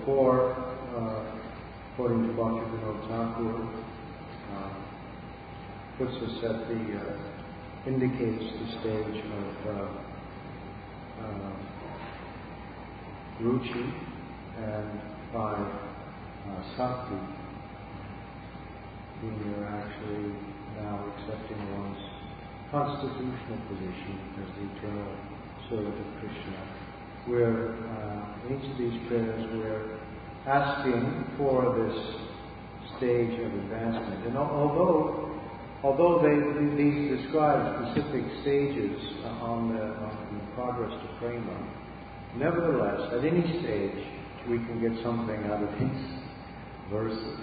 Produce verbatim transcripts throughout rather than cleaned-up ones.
four, uh, according to Bhaktivinoda Thakur, uh, puts us at the, uh, indicates the stage of uh, uh, ruchi, and five, uh, sakti, when you're actually now accepting one's constitutional position as the eternal servant of Krishna. Where uh, in each of these prayers we're asking for this stage of advancement. And although although they, these describe specific stages on the, on the progress to prema, nevertheless, at any stage we can get something out of these verses.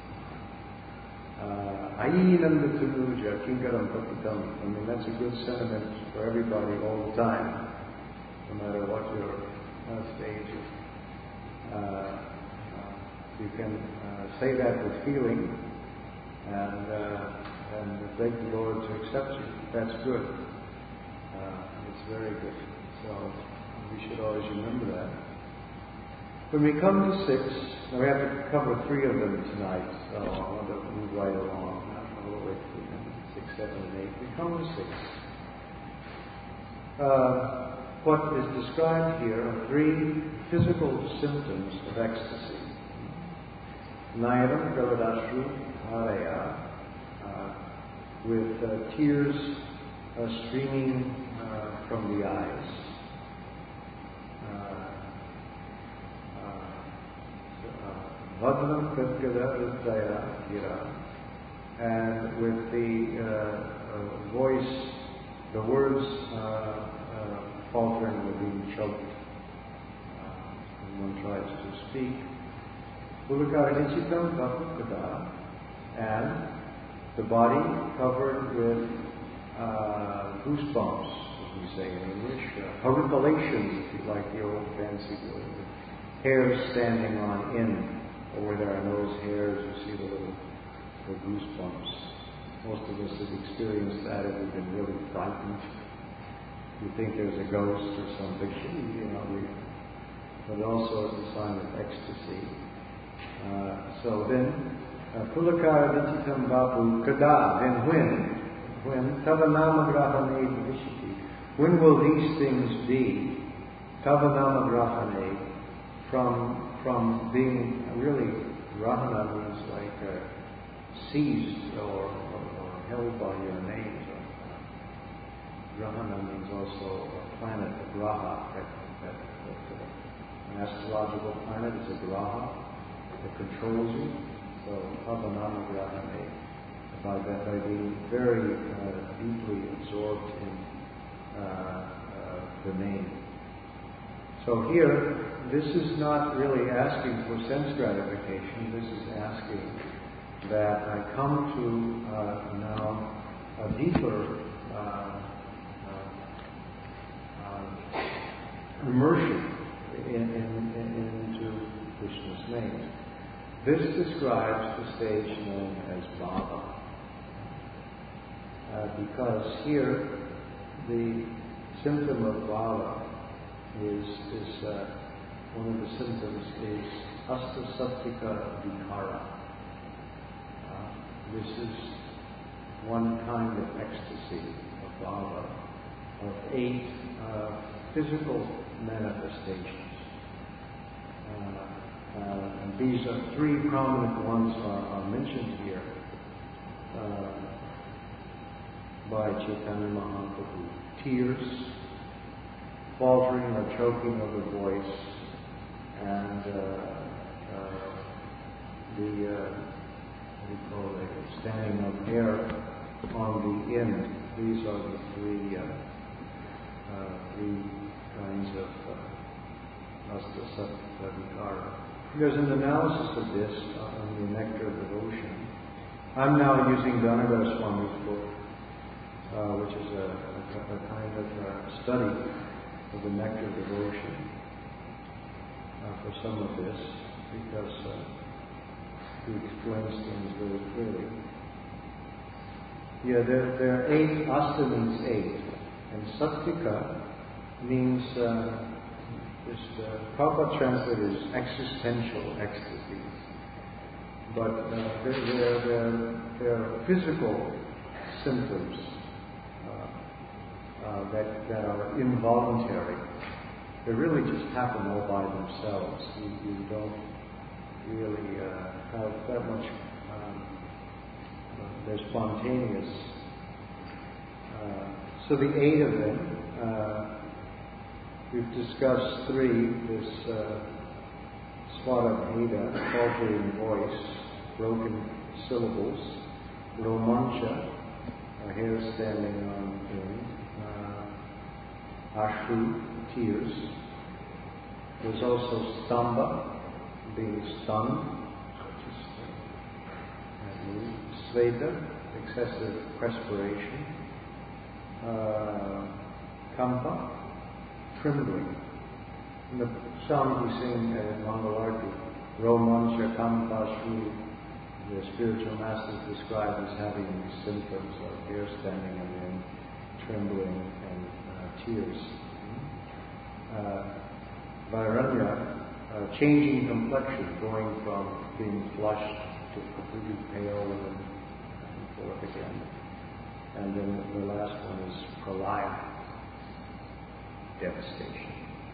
Ayinam Tunuja Kinkaram Patitam. I mean, that's a good sentiment for everybody all the time, no matter what your uh, stage is. Uh, uh, you can uh, say that with feeling and uh, and beg the Lord to accept you. That's good. Uh, it's very good. So we should always remember that. When we come to six, now we have to cover three of them tonight, so I want to move right along, not all the way through them, six, seven, and eight. We come to six. Uh, what is described here are three physical symptoms of ecstasy. Nayaram Pravadashru Haraya, uh, with uh, tears uh, streaming uh, from the eyes. Vadram Kadgada Ridaya Gira, and with the uh, uh, voice, the words uh, uh, faltering or being choked uh, when one tries to speak. Pulakarichitam Bhakukada, and the body covered with uh, goosebumps, as we say in English, uh, horripilations, if you like the old fancy word, hairs standing on end. Or where there are nose hairs, you see the little the goosebumps. Most of us have experienced that if we've been really frightened. You think there's a ghost or something, you know, we, but also it's a sign of ecstasy. Uh, so then, Pulakara Vichitam Babu Kada, then when? When? Tavanama Grahane Vishiti. When will these things be? Tavanama Grahane, from from being really, Rahana means like uh, seized or, or, or held by your name. Rahana means also a planet, a graha, that, that, that uh, an astrological planet is a graha that controls you. So, Pavanama Grahane, by that, by being very uh, deeply absorbed in uh, uh, the name. So here, this is not really asking for sense gratification. This is asking that I come to uh, now a deeper uh, uh, uh, immersion in, in, in, into Krishna's name. This describes the stage known as Bhava, uh, because here the symptom of Bhava is is. Uh, One of the symptoms is Astasattika Vikara. Uh, this is one kind of ecstasy, of bhava, of eight uh, physical manifestations. Uh, uh, and these are three prominent ones are, are mentioned here uh, by Chaitanya Mahaprabhu. Tears, faltering or choking of the voice, and uh, uh, the, uh, what do you call it, standing of hair on the end. These are the three, uh, uh, three kinds of uh, Astasattika Vikara. There's an analysis of this uh, on the Nectar of Devotion. I'm now using Dhanagara Swami's book, uh, which is a, a, a kind of uh, study of the Nectar of Devotion. Uh, for some of this, because uh, he explains things very clearly. Yeah, there, there are eight. Asta means eight, and Sattika means uh, This uh, Prabhupada translated as existential ecstasies. But uh, they're, they're, they're, they're physical symptoms uh, uh, that, that are involuntary. They really just happen all by themselves. You, you don't really uh, have that much, um, uh, they're spontaneous. Uh, so the eight of them, uh, we've discussed three, this uh, Svarabheda, faltering voice, broken syllables, Romancha, a hair standing on end, uh, Ashru, tears. There's also Stamba, being stunned, uh, Sveta, excessive perspiration, uh, Kampa, trembling. In the song we sing at Mangalarti, Romancha Kampa Shri, the spiritual masters describe as having these symptoms like hair standing and then trembling and uh, tears. Uh, Vairanya, uh, changing complexion, going from being flushed to completely pale and then back and forth again. And then the last one is pralaya, devastation.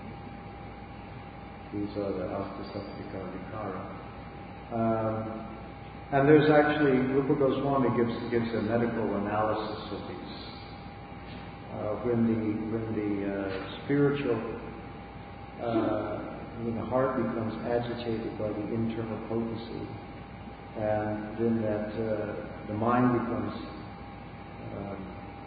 These are the Astasaptika Vikara. Um, and there's actually, Rupa Goswami gives, gives a medical analysis of these. Uh, when the, when the uh, spiritual, uh, when the heart becomes agitated by the internal potency, and then that uh, the mind becomes um,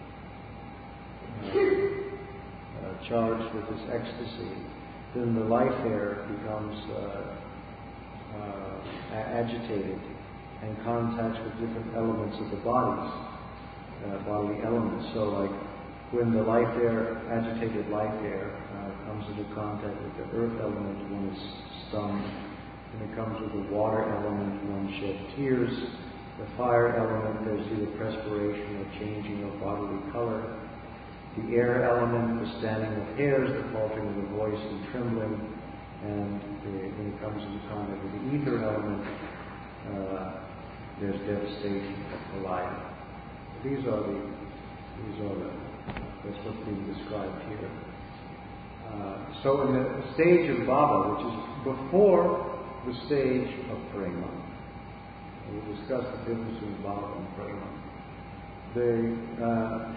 uh, uh, charged with this ecstasy, then the life air becomes uh, uh, agitated and contacts with different elements of the bodies, uh, bodily elements. So, like when the life air, agitated life air, uh, comes into contact with the earth element, one is stunned. When it comes with the water element, one shed tears. The fire element, there's either perspiration or changing of bodily color. The air element, the standing of hairs, the faltering of the voice and trembling. And the, when it comes into contact with the ether element, uh, there's devastation of pralaya. These are the, these are the, that's what's being described here. Uh, so in the stage of bhava, which is before the stage of prema, we'll discuss the difference between bhava and prema. The uh,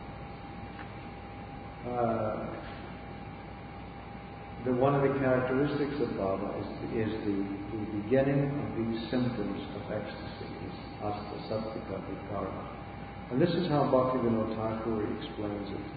uh, the one of the characteristics of bhava is, is the, the beginning of these symptoms of ecstasy, this asta sattvika vikara. And this is how Bhaktivinoda Thakur explains it.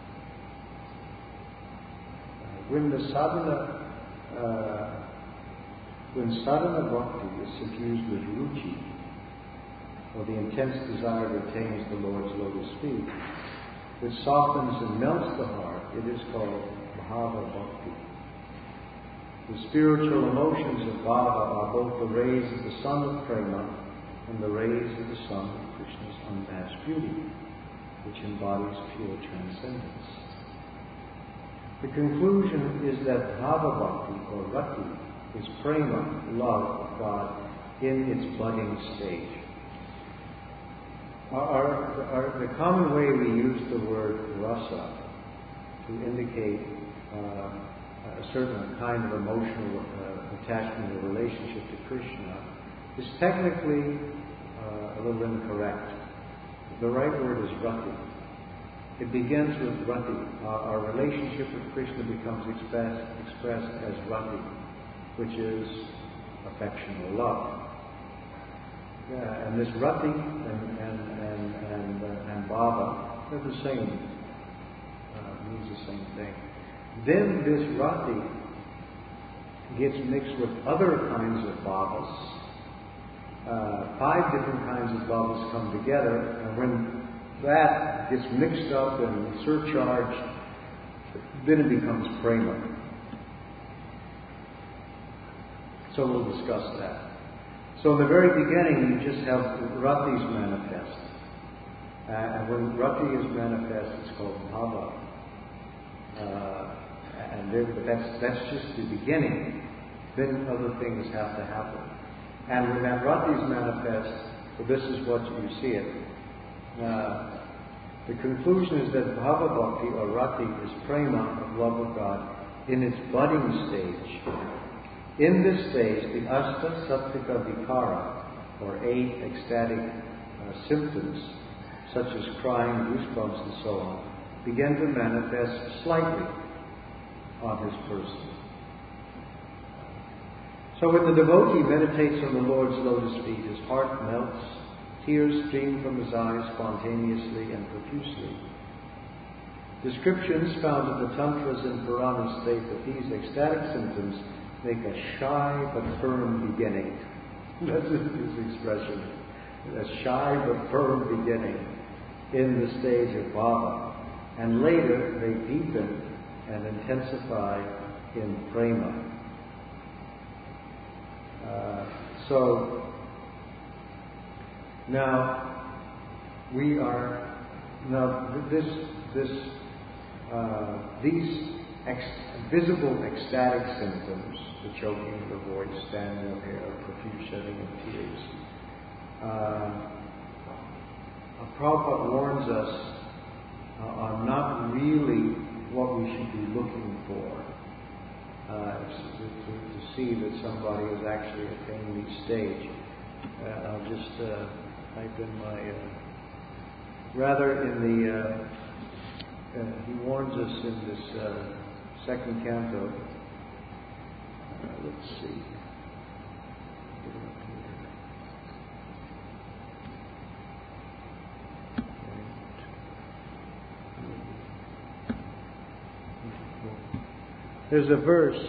Uh, when the sadhana, uh, when sadhana bhakti is suffused with ruchi, or the intense desire that attains the Lord's lotus feet, which softens and melts the heart, it is called bhava bhakti. The spiritual emotions of bhava are both the rays of the sun of prema and the rays of the sun of Krishna's unmatched beauty, which embodies pure transcendence. The conclusion is that bhava bhakti, or rati, is prema, love of God, in its budding stage. Our, our, our, the common way we use the word rasa to indicate uh, a certain kind of emotional uh, attachment or relationship to Krishna is technically uh, a little incorrect. The right word is rati. It begins with rati. Our, our relationship with Krishna becomes expressed, expressed as rati, which is affection or love. Yeah, and this rati and and and and, uh, and bhava, they're the same. Uh, means the same thing. Then this rati gets mixed with other kinds of bhavas. Uh, five different kinds of bhavas come together, and when that gets mixed up and surcharged, then it becomes prema. So we'll discuss that. So in the very beginning, you just have ratis manifest. Uh, and when rati is manifest, it's called bhava. Uh, And there, but that's, that's just the beginning. Then other things have to happen. And when that rati is manifest, well, this is what you see it. Uh, the conclusion is that bhava bhakti or rati is prema, of love of God, in its budding stage. In this stage, the asta sattvika vikara, or eight ecstatic uh, symptoms, such as crying, goosebumps, and so on, begin to manifest slightly on his person. So when the devotee meditates on the Lord's lotus feet, his heart melts, tears stream from his eyes spontaneously and profusely. Descriptions found in the Tantras and Puranas state that these ecstatic symptoms make a shy but firm beginning. That's his expression. A shy but firm beginning in the stage of bhava. And later they deepen and intensify in prema. Uh, so now we are now this this uh, these ex- visible ecstatic symptoms, the choking of the voice, standing of hair, profuse shedding of tears. Uh, Prabhupada warns us uh, are not really what we should be looking for. Uh, to, to, to see that somebody has actually attained each stage. Uh, I'll just uh, type in my. Uh, rather, in the uh, uh, he warns us in this uh, second canto. Uh, let's see. There's a verse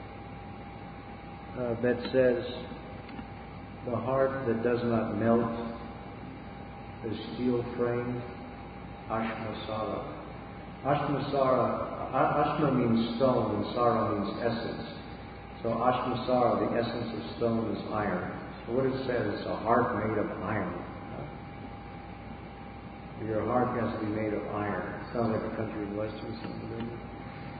uh, that says, "The heart that does not melt is steel framed, ashmasara." Ashmasara, ashma means stone and sara means essence. So ashmasara, the essence of stone, is iron. So what it says is a heart made of iron. Your heart has to be made of iron. It sounds like a country and western something, doesn't it?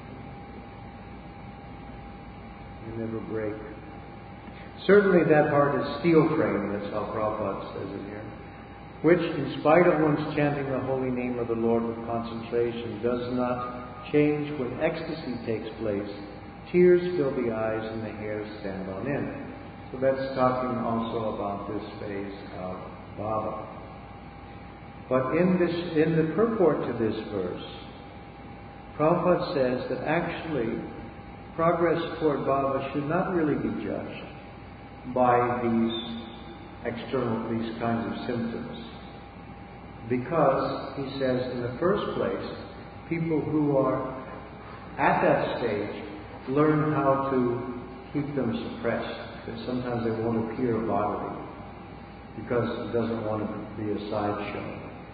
You never break. Certainly that heart is steel framed, that's how Prabhupada says it here, which, in spite of one's chanting the holy name of the Lord with concentration, does not change when ecstasy takes place. Tears fill the eyes and the hairs stand on end. So that's talking also about this phase of bhava. But in this, in the purport to this verse, Prabhupada says that actually progress toward bhava should not really be judged by these external, these kinds of symptoms. Because, he says, in the first place, people who are at that stage learn how to keep them suppressed. Because sometimes they won't appear bodily because it doesn't want to be a sideshow.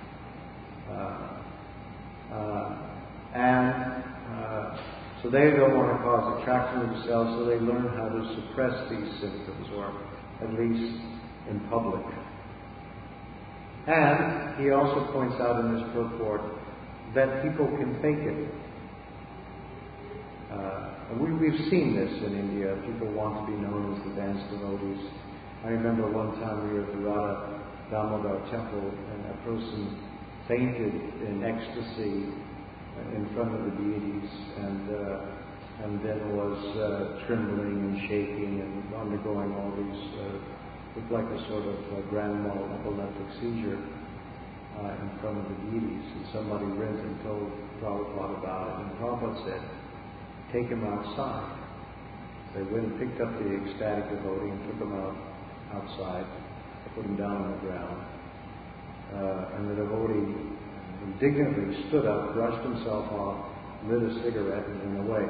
Uh, uh, and uh, so they don't want to cause attraction to themselves, so they learn how to suppress these symptoms, or at least in public. And he also points out in this purport that people can fake it. Uh, we, we've seen this in India. People want to be known as the dance devotees. I remember one time we were at the Radha Damodar temple, and a person fainted in ecstasy in front of the deities, and uh, and then was uh, trembling and shaking and undergoing all these, uh, looked like a sort of uh, grand mal epileptic seizure uh, in front of the deities. And somebody went and told Prabhupada about it, and Prabhupada said, "Take him outside." They went and picked up the ecstatic devotee and took him out outside, put him down on the ground, uh, and the devotee indignantly stood up, brushed himself off, lit a cigarette, and went away.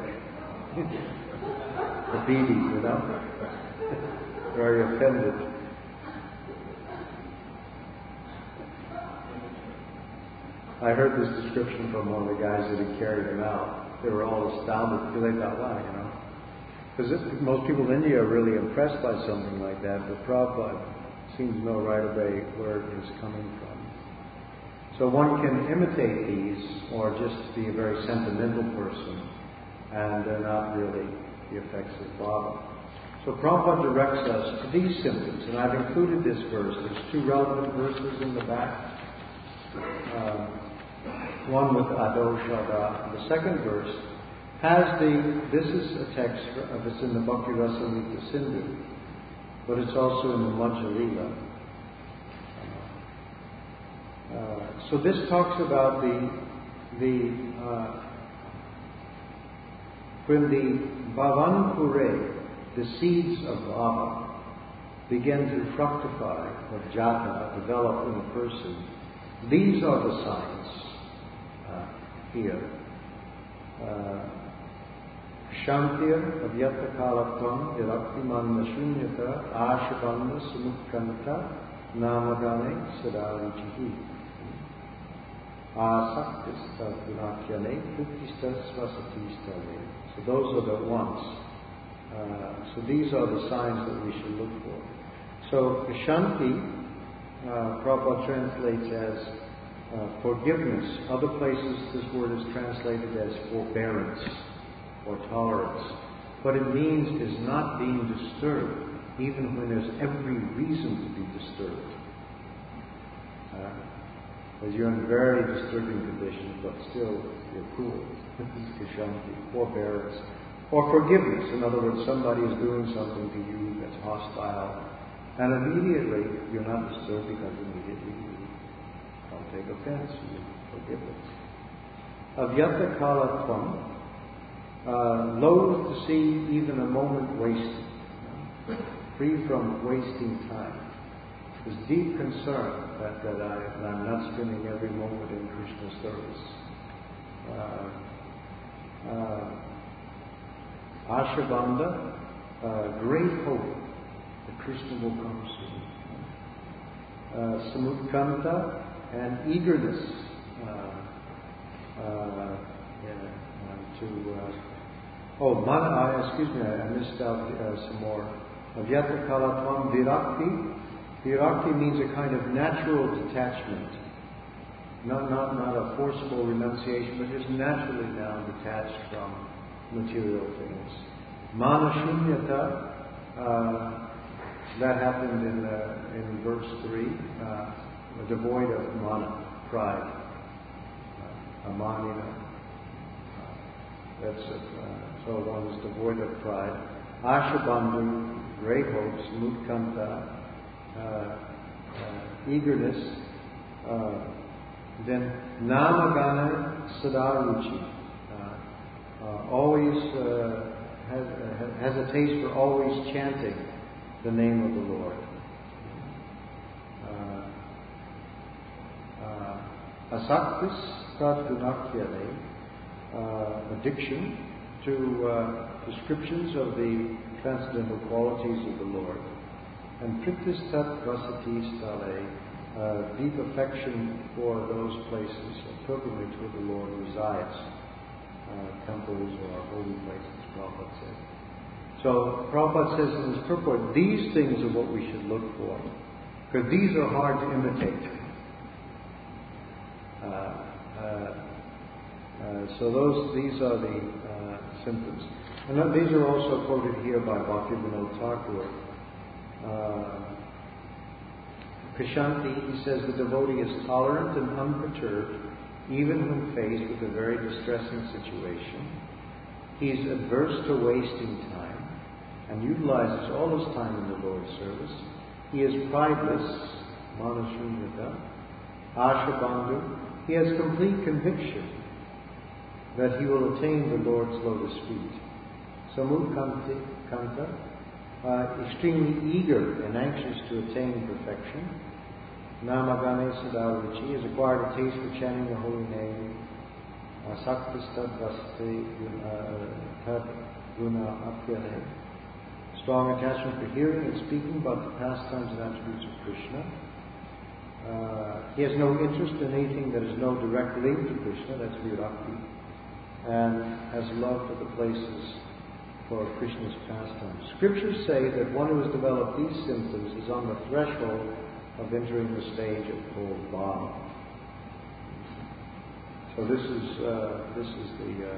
The beady, you know? Very offended. I heard this description from one of the guys that had carried him out. They were all astounded because they thought, wow, you know. Because most people in India are really impressed by something like that, but Prabhupada seems to know right away where it is coming from. So one can imitate these, or just be a very sentimental person and they're not really the effects of bhava. So Prabhupada directs us to these symptoms, and I've included this verse. There's two relevant verses in the back. Uh, one with Ado Shada. The second verse has the, this is a text of, it's in the Bhakti Rasamrita Sindhu, but it's also in the Madhya Lila. Uh, so this talks about the, the uh, when the Bhavankure, the seeds of bhava, begin to fructify, or jata, develop in a person, these are the signs uh, here. Uh, Shantir avyakta kalatvam viraktimanna shunyata ashabanda sumutkanta namadane sadaruchihi asaktistas gunakyane kriptistas vasatistane. So those are the ones. Uh, so these are the signs that we should look for. So Shanti, uh, Prabhupada translates as uh, forgiveness. Other places this word is translated as forbearance or tolerance. What it means is not being disturbed, even when there's every reason to be disturbed. Uh, as you're in very disturbing conditions, but still you're cool. This is Shanti, forbearance. Or forgiveness. In other words, somebody is doing something to you that's hostile, and immediately you're not disturbed because immediately you don't take offense, you forgive it. Avyata kalatvam, uh, loath to see even a moment wasted, free from wasting time. There's deep concern that, that, I, that I'm not spending every moment in Krishna service. Uh, uh, Ashabanda, uh, great hope that Krishna will come soon. Uh, Samutkanta, and eagerness uh, uh, yeah, uh, to. Uh, oh, mana, uh, excuse me, I, I missed out uh, some more. Avyata kalatvam virakti. Virakti means a kind of natural detachment. Not, not, not a forceful renunciation, but just naturally now detached from material things. Mana shunyata, uh, that happened in uh, in verse three, uh, devoid of mana, pride, uh, amanina. Uh, that's it. Uh, so one is devoid of pride. Ashabandhu, great hopes. Mutkanta, uh, uh, eagerness. Uh, then namagana sadaruchi. Uh, always uh, has, uh, has a taste for always chanting the name of the Lord. Asaktis tadgunakyane, addiction to uh, descriptions of the transcendental qualities of the Lord. And priktis tat vasati stale, uh, deep affection for those places of pilgrimage where the Lord resides. Uh, temples or holy places, Prabhupada said. So Prabhupada says in his purport, these things are what we should look for, because these are hard to imitate. Uh, uh, uh, so those, these are the uh, symptoms. And these are also quoted here by Bhaktivinoda Thakur. Uh, Kashanti, he says, the devotee is tolerant and unperturbed even when faced with a very distressing situation. He is adverse to wasting time and utilizes all his time in the Lord's service. He is prideless, manashunyata, ashabandhu. He has complete conviction that he will attain the Lord's lotus feet. Samutkanta, uh, extremely eager and anxious to attain perfection. Namagane Sadaruchi has acquired a taste for chanting the holy name. Asaktis tad vasate tad guna apyane. Strong attachment for hearing and speaking about the pastimes and attributes of Krishna. Uh, he has no interest in anything that is no direct link to Krishna, that's virakti. And has love for the places for Krishna's pastimes. Scriptures say that one who has developed these symptoms is on the threshold of entering the stage of full bhava. So this is uh, this is the uh,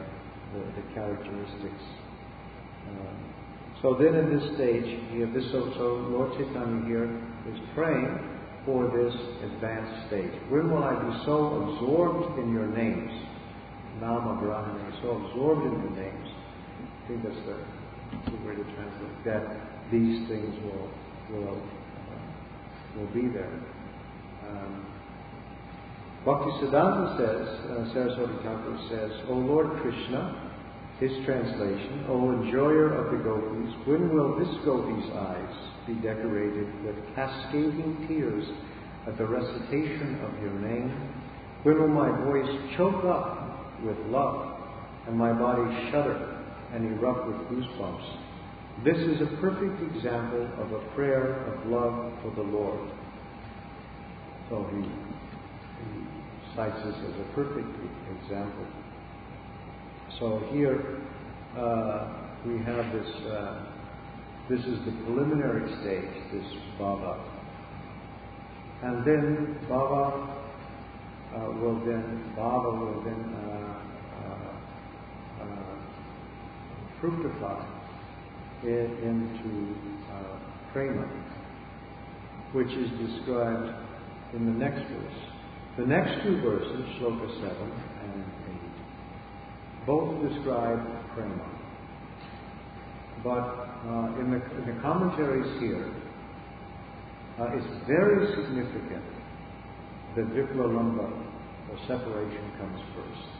the, the characteristics. Um, so then in this stage, you have this, so, so Lord Chaitanya here is praying for this advanced stage. When will I be so absorbed in your names? Nama Brahmana, so absorbed in the names. I think that's the, the way to translate that these things will will uh, will be there. Um, Bhaktisiddhanta says, uh, Saraswati Thakur says, O Lord Krishna, his translation, O enjoyer of the gopis, when will this gopi's eyes be decorated with cascading tears at the recitation of your name? When will my voice choke up with love and my body shudder and erupt with goosebumps? This is a perfect example of a prayer of love for the Lord. So he, he cites this as a perfect example. So here uh, we have this, uh, this is the preliminary stage, this bhava. And then bhava uh, will then, bhava will then uh, uh, uh, fructify in, into uh, prema, which is described in the next verse. The next two verses, shloka seven and eight, both describe prema. But uh, in, the, in the commentaries here, uh, it's very significant that Viplalamba, or separation, comes first.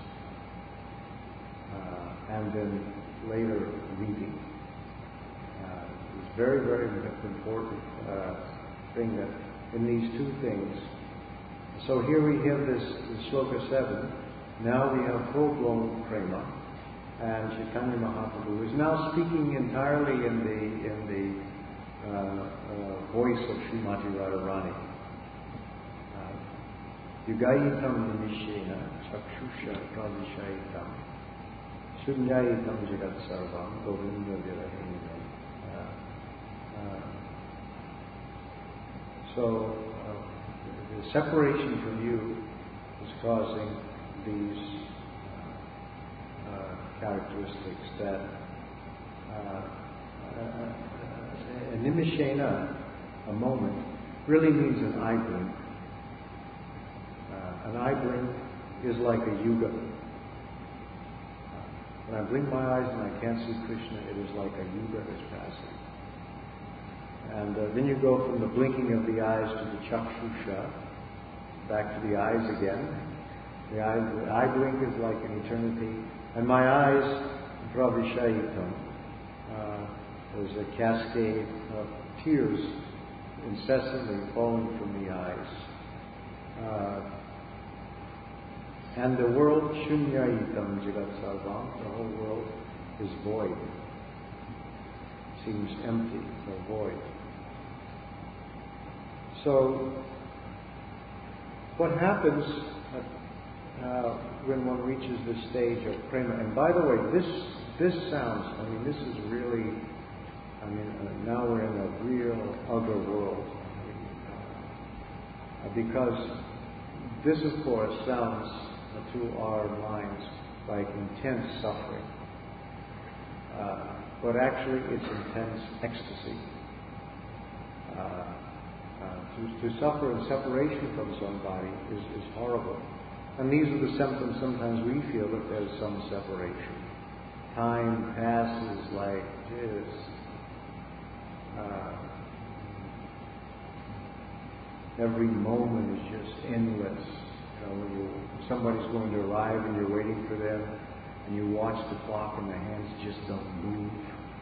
Uh, and then later meeting. Uh, it's very, very important uh, thing that in these two things. So here we have this, this shloka seven. Now we have full-blown prema, and Chaitanya Mahaprabhu is now speaking entirely in the in the uh, uh, voice of Srimati Radharani. Yugayitam nimishena chakshusha pravishaitam shunyayitam jagat sarvam govinda virahina. So uh, the separation from you is causing these uh, uh, characteristics that uh, uh, a nimishena, a moment, really means an eye blink. Uh, an eye blink is like a yuga. Uh, when I blink my eyes and I can't see Krishna, it is like a yuga is passing. And uh, then you go from the blinking of the eyes to the chakshusha, back to the eyes again. The eye, the eye blink is like an eternity. And my eyes, pravishayitam, uh, there's a cascade of tears incessantly falling from the eyes. Uh, and the world, shunyayitam jagat sarvam, the whole world is void. Seems empty or void. So, what happens uh, when one reaches this stage of prema? And by the way, this this sounds, I mean, this is really, I mean, uh, now we're in a real other world. I mean, uh, because this, of course, sounds uh, to our minds like intense suffering. Uh, but actually it's intense ecstasy. Uh, uh, to, to suffer in separation from somebody is, is horrible. And these are the symptoms sometimes we feel that there's some separation. Time passes like this. Uh, every moment is just endless. You know, when you, somebody's going to arrive and you're waiting for them, and you watch the clock and the hands just don't move.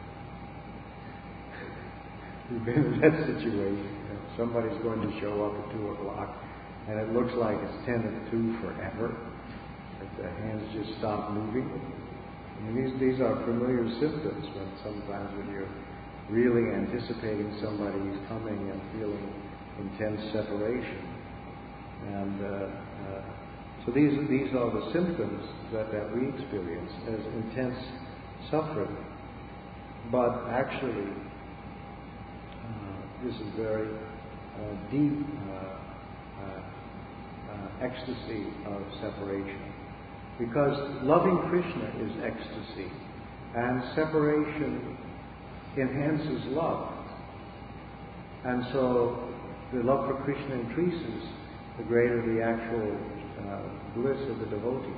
You've been in that situation. You know, somebody's going to show up at two o'clock and it looks like it's ten to two forever. That the hands just stop moving. I mean, these, these are familiar symptoms when sometimes when you're really anticipating somebody who's coming and feeling intense separation. And uh, uh, so these, these are the symptoms that, that we experience as intense suffering. But actually, uh, this is very uh, deep uh, uh, uh, ecstasy of separation. Because loving Krishna is ecstasy, and separation enhances love. And so the love for Krishna increases the greater the actual uh, bliss of the devotee.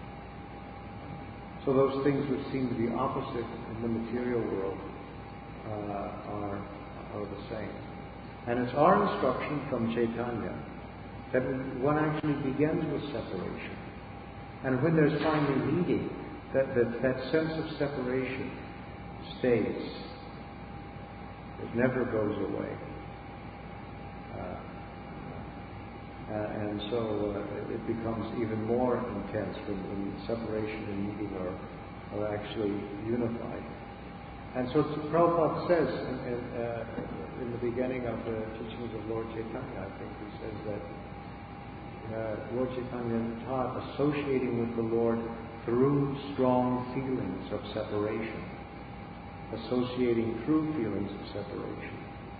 So those things which seem to be opposite in the material world uh, are, are the same. And it's our instruction from Chaitanya that one actually begins with separation. And when there's finally meeting, that, that, that sense of separation stays. It never goes away. Uh, uh, and so uh, it becomes even more intense when, when separation and meeting are, are actually unified. And so Prabhupada says in, in, uh, in the beginning of the teachings of Lord Chaitanya, I think he says that uh, Lord Chaitanya taught associating with the Lord through strong feelings of separation, associating through feelings of separation.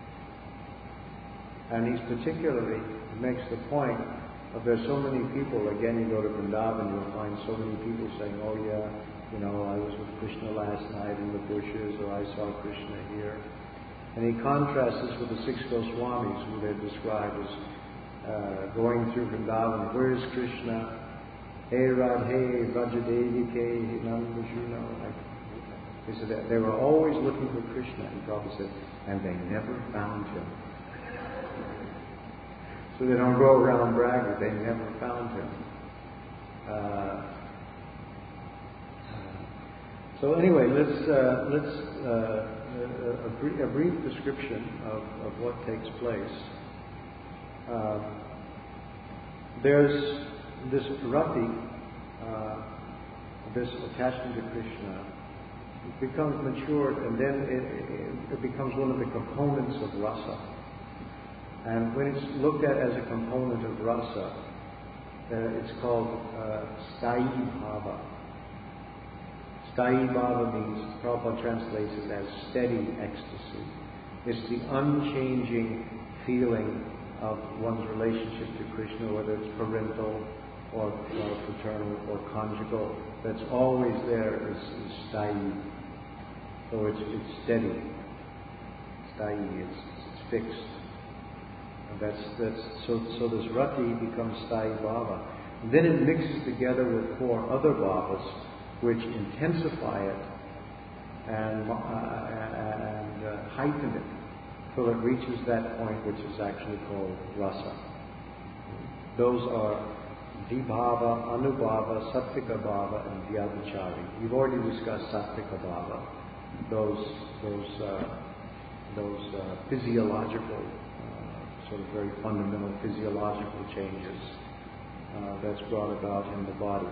And he's particularly, he makes the point of there's so many people, again you go to Vrindavan, you'll find so many people saying, oh yeah, you know, I was with Krishna last night in the bushes, or I saw Krishna here. And he contrasts this with the six Goswamis, who they describe as uh, going through Vrindavan. Where is Krishna? Hey Radhe, Vrajadevi Ke, Nandajuna. He said that they were always looking for Krishna, and Prabhupada said, and they never found him. So they don't go around bragging, they never found him. Uh, So anyway, let's uh, let's uh, a, a, brief, a brief description of, of what takes place. Uh, there's this rati, uh, this attachment to Krishna. It becomes matured, and then it, it, it becomes one of the components of rasa. And when it's looked at as a component of rasa, uh, it's called uh, sthayi bhava. Sthayi bhava means, Prabhupada translates it as steady ecstasy. It's the unchanging feeling of one's relationship to Krishna, whether it's parental or, or paternal or conjugal. That's always there is, is sthayi. So it's, it's steady. Sthayi, it's, it's fixed. And that's, that's, so, so this rati becomes sthayi bhava. And then it mixes together with four other bhavas, which intensify it and, uh, and uh, heighten it till it reaches that point which is actually called rasa. Those are vibhava, anubhava, sattvika bhava, and vyabhichari. We've already discussed sattvika bhava, those those uh, those uh, physiological, uh, sort of very fundamental physiological changes uh, that's brought about in the body.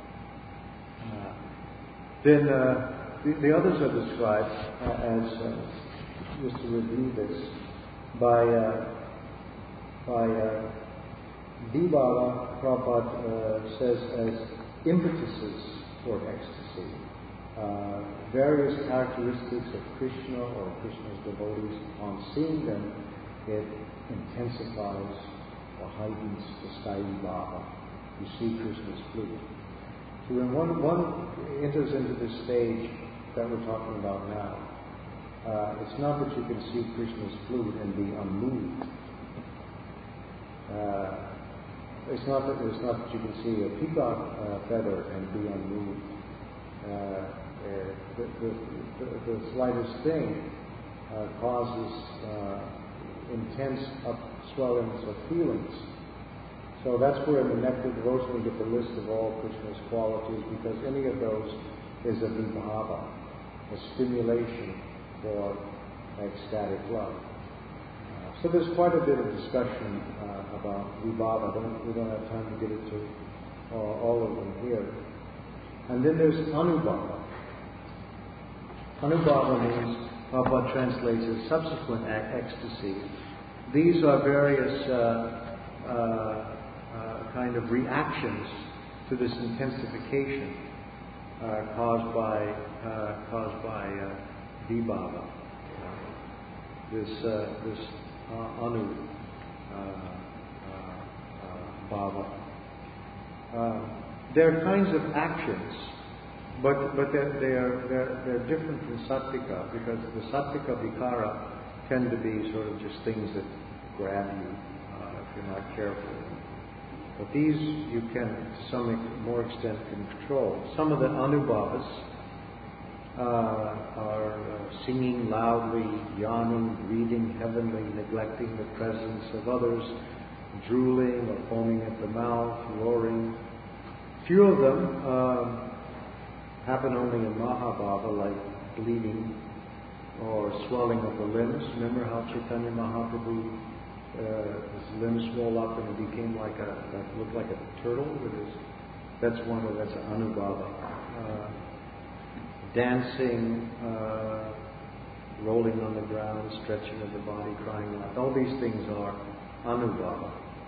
Uh, then uh, the, the others are described uh, as, uh, just to review this, by uh, by uh, Vibhava, Prabhupada uh, says as impetuses toward ecstasy, uh, various characteristics of Krishna or Krishna's devotees. On seeing them, it intensifies or heightens the sthayi bhava. You see Krishna's flute. So when one, one enters into this stage that we're talking about now, uh, it's not that you can see Krishna's flute and be unmoved. Uh, it's not that it's not that you can see a peacock uh, feather and be unmoved. Uh, uh, the, the, the, the slightest thing uh, causes uh, intense upswellings of feelings. So that's where in the Nectar Devotion we get the list of all Krishna's qualities, because any of those is a vibhava, a stimulation for ecstatic love. Uh, so there's quite a bit of discussion uh, about vibhava. Don't, we don't have time to get into uh, all of them here. And then there's anubhava. Anubhava means, Prabhupada translates as subsequent ecstasy. These are various uh, uh, Uh, kind of reactions to this intensification uh, caused by uh, caused by uh, vibhava, uh, this uh, this uh, anu uh, uh, uh, bhava. Uh, they're kinds of actions, but but they're they're they're, they're different from sattvika, because the sattvika vikara tend to be sort of just things that grab you uh, if you're not careful. But these you can, to some more extent, control. Some of the anubhavas uh, are uh, singing loudly, yawning, breathing heavenly, neglecting the presence of others, drooling or foaming at the mouth, roaring. Few of them uh, happen only in Mahabhava, like bleeding or swelling of the limbs. Remember how Chaitanya Mahaprabhu, uh, his limbs swelled up and it became like a, that looked like a turtle with his, that's one of, that's an anubhava. Uh, dancing, uh, rolling on the ground, stretching of the body, crying out. All these things are anubhava.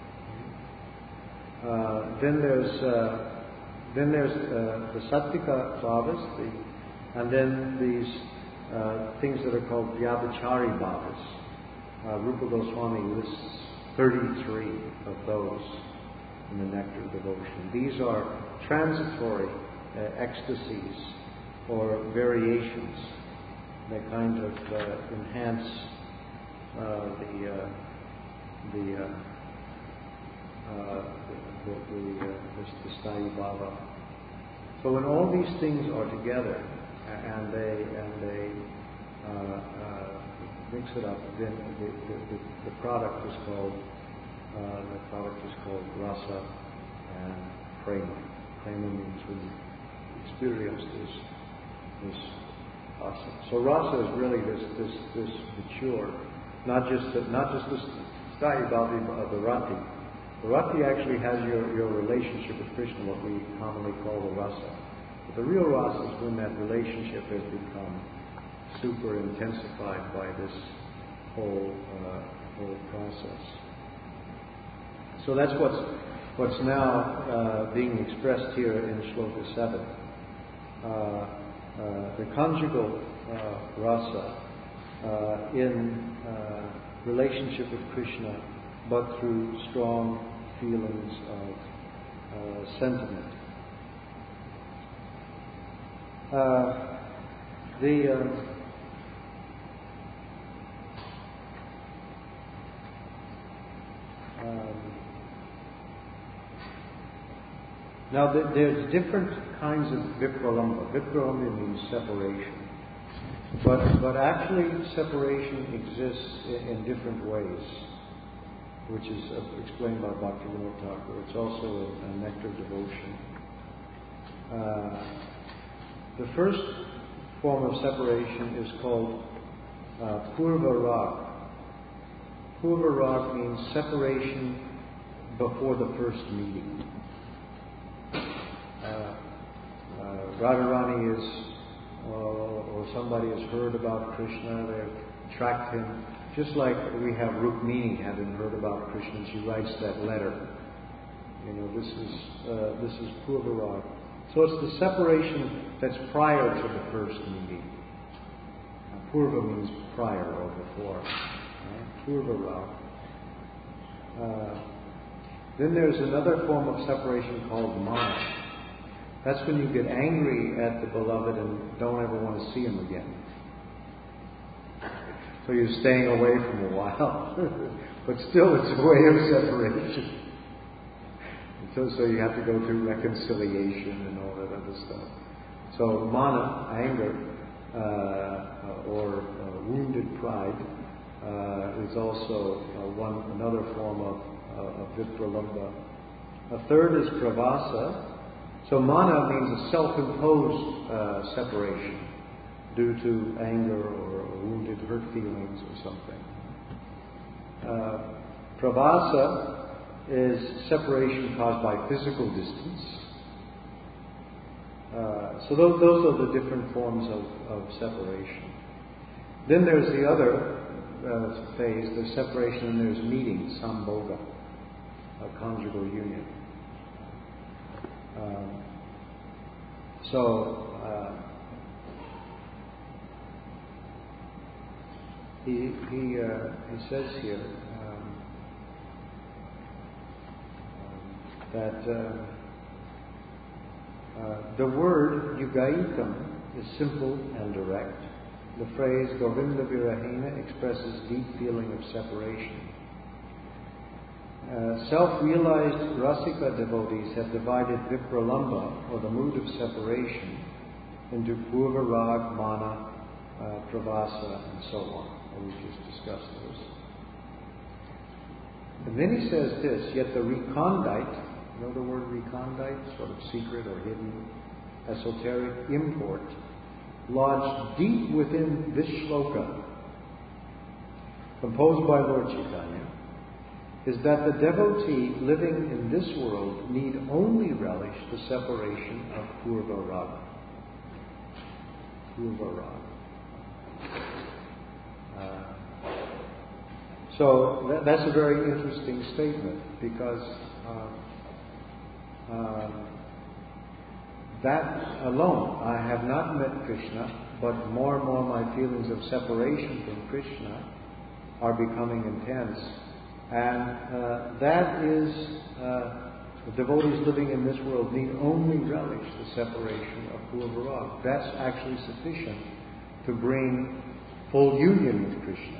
Uh, then there's uh, then there's uh, the sattvika bhavas, the, and then these uh, things that are called vyabhichari bhavas. Uh, Rupa Goswami lists thirty-three of those in the Nectar of Devotion. These are transitory uh, ecstasies or variations that kind of uh, enhance uh, the uh, the, uh, uh, the the the, uh, the, the sthayi bhava. So when all these things are together and they and they uh, uh, mix it up, then the, the, the, the product is called uh, the product is called rasa and prema. Prema means when you experience this this rasa. So rasa is really this this this mature, not just the, not just this sthayi bhava of the rati. The rati actually has your, your relationship with Krishna, what we commonly call the rasa. But the real rasa is when that relationship has become super intensified by this whole uh, whole process. So that's what's what's now uh, being expressed here in Shloka seven. Uh, uh, the conjugal uh, rasa uh, in uh, relationship with Krishna, but through strong feelings of uh, sentiment. Uh, the uh, Um, now, th- there's different kinds of vipralambha. Vipralambha means separation. But, but actually, separation exists in, in different ways, which is uh, explained by Bhaktivinoda Thakur. It's also in, in Nectar of Devotion. Uh, the first form of separation is called uh, purva rag. Purva rag means separation before the first meeting. Uh, uh, Radharani is, uh, or somebody has heard about Krishna, they've tracked him, just like we have Rukmini having heard about Krishna, she writes that letter. You know, this is uh, this is purva rag. So it's the separation that's prior to the first meeting. Uh, purva means prior or before. Purva rag. Uh, then there's another form of separation called mana. That's when you get angry at the beloved and don't ever want to see him again. So you're staying away from a while. But still it's a way of separation. So, so you have to go through reconciliation and all that other stuff. So mana, anger, uh, or uh, wounded pride, Uh, is also uh, one another form of, uh, of vipralambha. A third is pravasa. So mana means a self-imposed uh, separation due to anger or, or wounded, hurt feelings or something. Uh, pravasa is separation caused by physical distance. Uh, so those, those are the different forms of, of separation. Then there's the other Uh, phase, there's separation and there's meeting, sambhoga, a conjugal union. Um, so, uh, he he uh, he says here um, um, that uh, Uh, the word Yugaikam is simple and direct. The phrase Govinda Virahena expresses deep feeling of separation. Uh, self-realized Rasika devotees have divided Vipralamba, or the mood of separation, into Purva Rag, Mana, uh, Pravasa, and so on. We just discussed those. And then he says this, yet the recondite, you know the word recondite, sort of secret or hidden, esoteric import, lodged deep within this shloka, composed by Lord Chaitanya, is that the devotee living in this world need only relish the separation of Purva Raga. Purva Raga. Uh, so that, that's a very interesting statement, because uh, uh, that alone, I have not met Krishna, but more and more my feelings of separation from Krishna are becoming intense. And uh, that is, uh, the devotees living in this world need only relish the separation of Purva Raga. That's actually sufficient to bring full union with Krishna.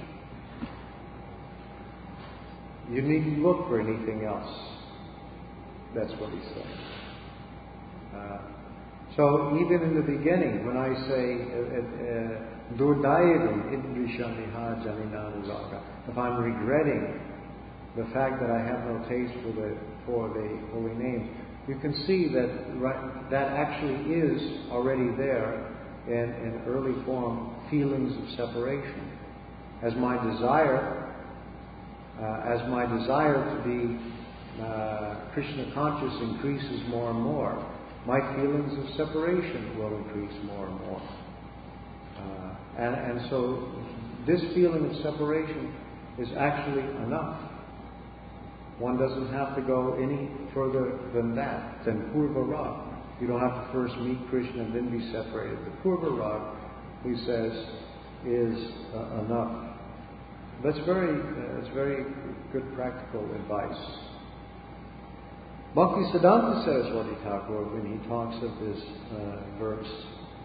You needn't look for anything else. That's what he said. Uh, so even in the beginning, when I say Durdayavam Idrishaniha Janinanu Raga, if I'm regretting the fact that I have no taste for the for the holy name, you can see that right, that actually is already there in, in early form feelings of separation. As my desire, uh, as my desire to be uh, Krishna conscious increases more and more, my feelings of separation will increase more and more. Uh, and, and so this feeling of separation is actually enough. One doesn't have to go any further than that, than Purva Raga. You don't have to first meet Krishna and then be separated. The Purva Raga, he says, is uh, enough. That's very, uh, it's very good practical advice. Bhaktisiddhanta Saraswati Thakur, when he talks of this uh, verse,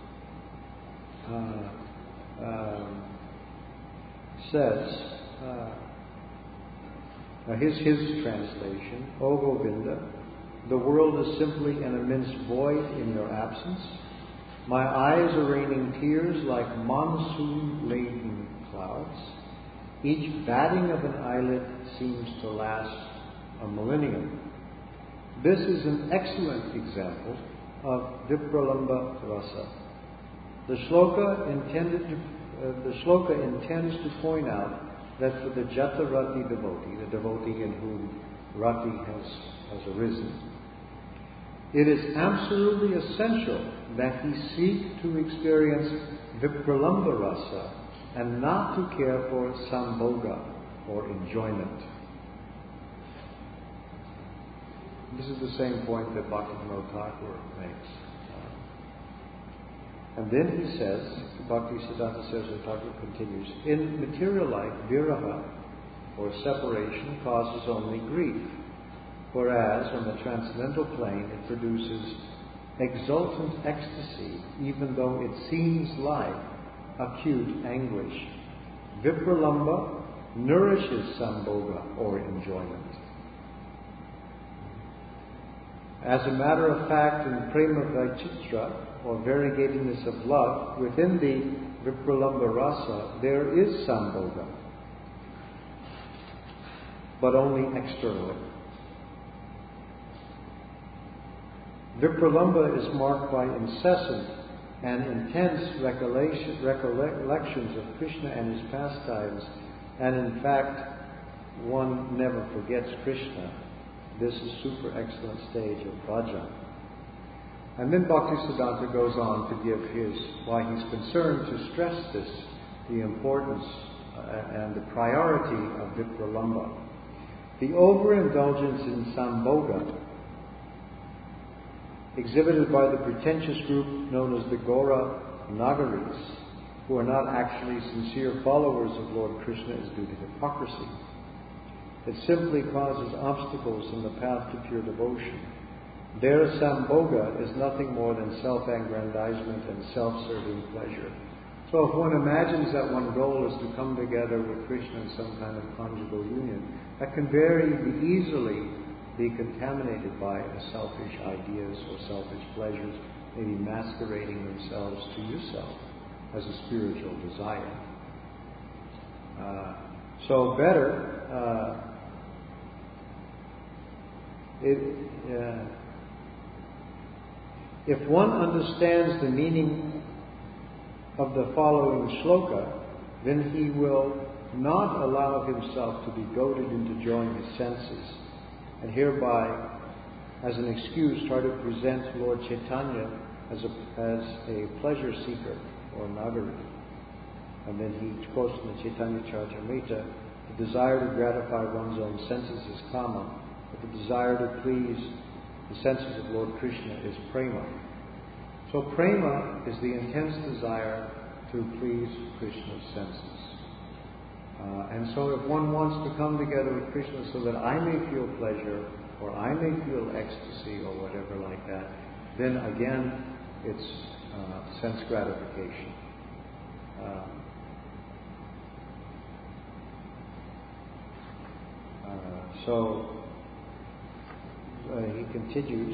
uh, um, says, uh, his, his translation, O Govinda, the world is simply an immense void in your absence. My eyes are raining tears like monsoon-laden clouds. Each batting of an eyelid seems to last a millennium. This is an excellent example of Vipralamba Rasa. The shloka intended to, uh, the shloka intends to point out that for the Jata Rati devotee, the devotee in whom Rati has, has arisen, it is absolutely essential that he seek to experience Vipralamba Rasa and not to care for sambhoga or enjoyment. This is the same point that Bhaktivinoda Thakur makes. And then he says, Bhaktisiddhanta Saraswati Thakur continues, in material life, viraha, or separation, causes only grief, whereas on the transcendental plane it produces exultant ecstasy, even though it seems like acute anguish. Vipralamba nourishes sambhoga, or enjoyment. As a matter of fact, in Prema Vaicitra, or variegatedness of love, within the Vipralamba Rasa, there is sambhoga, but only externally. Vipralamba is marked by incessant and intense recollection, recollections of Krishna and his pastimes, and in fact, one never forgets Krishna. This is super excellent stage of bhajan. And then Bhaktisiddhanta goes on to give his, why he's concerned to stress this, the importance uh, and the priority of Vipralamba. The overindulgence in sambhoga, exhibited by the pretentious group known as the Gora Nagaris, who are not actually sincere followers of Lord Krishna, is due to hypocrisy. It simply causes obstacles in the path to pure devotion. Their sambhoga is nothing more than self-aggrandizement and self-serving pleasure. So if one imagines that one goal is to come together with Krishna in some kind of conjugal union, that can very easily be contaminated by selfish ideas or selfish pleasures, maybe masquerading themselves to yourself as a spiritual desire. Uh, so better, uh, it, uh, if one understands the meaning of the following shloka, then he will not allow himself to be goaded into joining his senses, and hereby, as an excuse, try to present Lord Chaitanya as a, as a pleasure seeker or nagari. And then he quotes in the Chaitanya Charitamrita, the desire to gratify one's own senses is kama, but the desire to please the senses of Lord Krishna is prema. So prema is the intense desire to please Krishna's senses. Uh, and so if one wants to come together with Krishna so that I may feel pleasure, or I may feel ecstasy, or whatever like that, then again, it's uh, sense gratification. Uh, uh, so uh, he continues,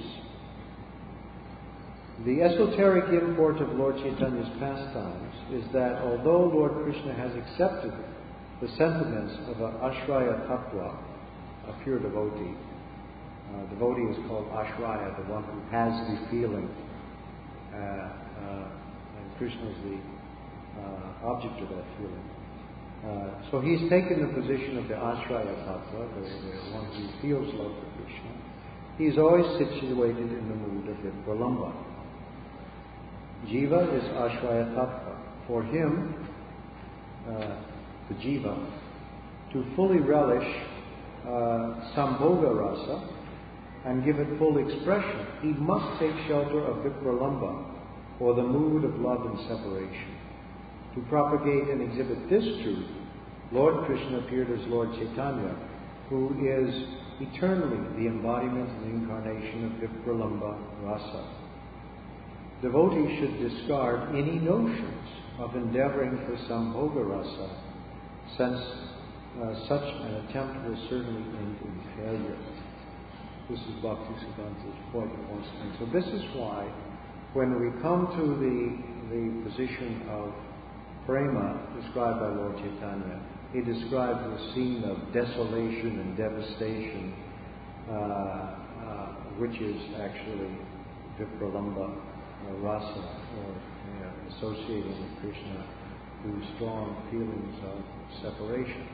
the esoteric import of Lord Chaitanya's pastimes is that although Lord Krishna has accepted the sentiments of an ashraya tattva, a pure devotee, uh, devotee is called ashraya, the one who has the feeling, uh, uh, and Krishna is the uh, object of that feeling. Uh, so he's taken the position of the ashraya tattva, the, the one who feels love for Krishna. He's always situated in the mood of Vipralambha. Jiva is ashraya tattva. For him, uh, the jiva, to fully relish uh, sambhoga rasa and give it full expression, he must take shelter of Vipralambha, or the mood of love and separation. To propagate and exhibit this truth, Lord Krishna appeared as Lord Chaitanya, who is eternally the embodiment and the incarnation of Vipralambha rasa. Devotees should discard any notions of endeavoring for sambhoga rasa, since uh, such an attempt will certainly end in failure. This is Bhaktisiddhanta's point of most things. So this is why, when we come to the the position of prema described by Lord Chaitanya, he describes the scene of desolation and devastation, uh, uh, which is actually Vipralambha uh, rasa, or you know, associating with Krishna through strong feelings of separation.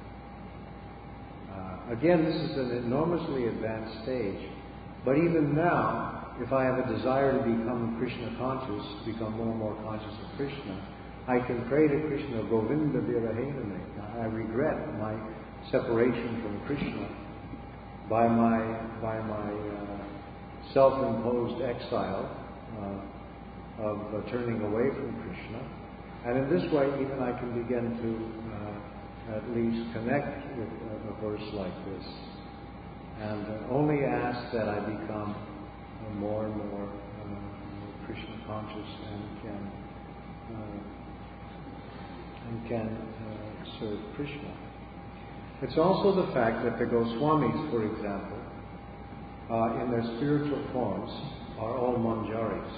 Uh, again, this is an enormously advanced stage, but even now, if I have a desire to become Krishna conscious, become more and more conscious of Krishna, I can pray to Krishna, Govinda Virahename. I regret my separation from Krishna by my by my uh, self-imposed exile uh, of uh, turning away from Krishna. And in this way, even I can begin to uh, at least connect with a, a verse like this, and uh, only ask that I become uh, more and more uh, Krishna conscious and can uh, and can uh, serve Krishna. It's also the fact that the Goswamis, for example, uh, in their spiritual forms, are all manjaris.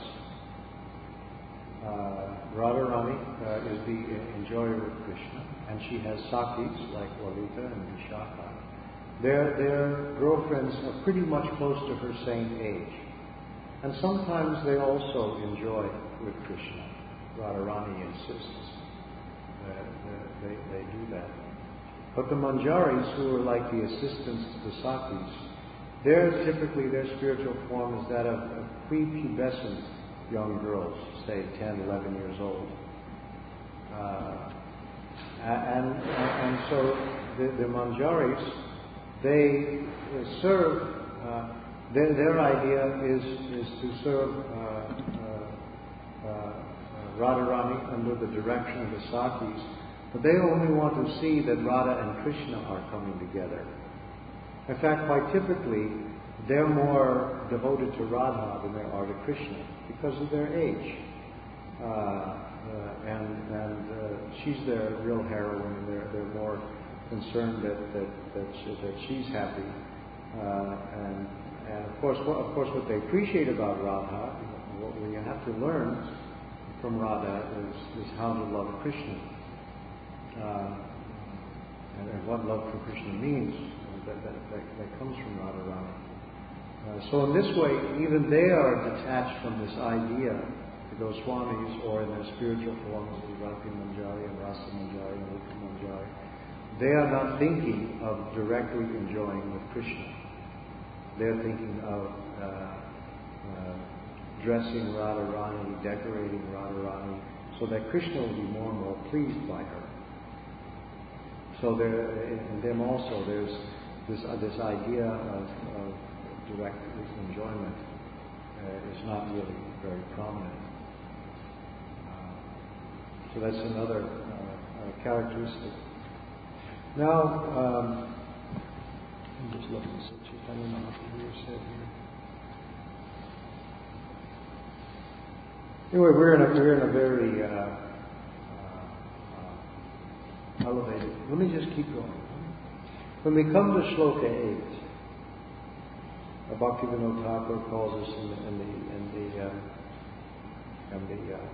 Uh, Radharani uh, is the enjoyer of Krishna, and she has sakis like Lalita and Vishaka. Their, their girlfriends are pretty much close to her same age. And sometimes they also enjoy with Krishna. Radharani insists that they, they do that. But the manjaris, who are like the assistants to the sakis, they're typically, their spiritual form is that of, of prepubescent young girls, say ten, eleven years old. Uh, and, and so the, the manjaris, they serve, uh, their, their idea is, is to serve uh, uh, uh, Radharani under the direction of the sakis, but they only want to see that Radha and Krishna are coming together. In fact, quite typically, they're more devoted to Radha than they are to Krishna because of their age. Uh, uh, and and uh, she's their real heroine, and they're, they're more concerned that, that, that, she, that she's happy. Uh, and, and of course, what, of course, what they appreciate about Radha, what we have to learn from Radha is, is how to love Krishna. Uh, and, and what love for Krishna means, uh, that, that, that, that comes from Radharani. Uh, so in this way, even they are detached from this idea, the Goswamis, or in their spiritual forms, the Rapi Manjari and Rasa Manjari and Rupa Manjari, they are not thinking of directly enjoying with Krishna. They're thinking of uh, uh, dressing Radharani, decorating Radharani, so that Krishna will be more and more pleased by her. So there, in them also, there's this uh, this idea of, of direct enjoyment uh, is not really very prominent. Uh, so that's another uh, uh, characteristic. Now, um, I'm just looking at Chaitanya Mahaprabhu said here. Anyway, we're in a we're in a very uh, uh, uh, elevated. Let me just keep going. When we come to Shloka eight, Bhaktivinoda Thakur calls us in the in the in the, uh, in the uh,